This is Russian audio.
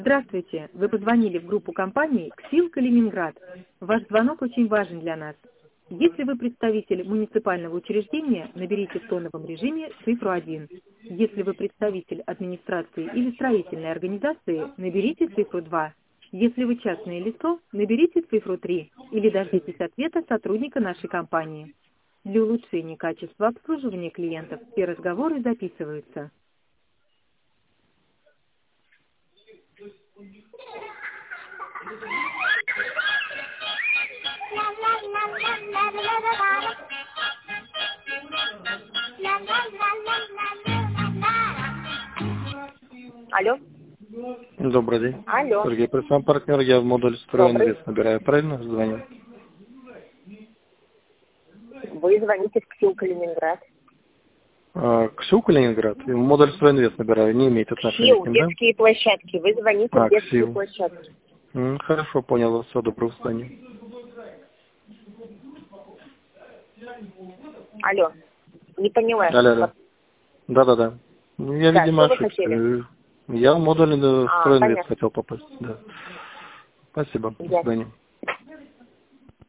Здравствуйте, вы позвонили в группу компании «КСИЛ Калининград». Ваш звонок очень важен для нас. Если вы представитель муниципального учреждения, наберите в тоновом режиме цифру 1. Если вы представитель администрации или строительной организации, наберите цифру 2. Если вы частное лицо, наберите цифру 3 или дождитесь ответа сотрудника нашей компании. Для улучшения качества обслуживания клиентов все разговоры записываются. Алло. Добрый день. Алло. Сергей, сам партнер, я в модуль Добрый. «Стройинвест» набираю. Правильно звоню? Вы звоните в КСИЛ Калининград. КСИЛ Калининград? В модуль «Стройинвест» набираю. Не имеет отношения КСИЛ, к ним, да? детские площадки. Вы звоните в детские КСИЛ. площадки. Хорошо, понял вас. Все, доброго свидания. Алло. Не поняла. Алло. Да. Я, Да, видимо, что вы ошибся. хотели? Я в модуль «Стройинвест» понятно. хотел попасть. Да. Спасибо. До Ясно. свидания.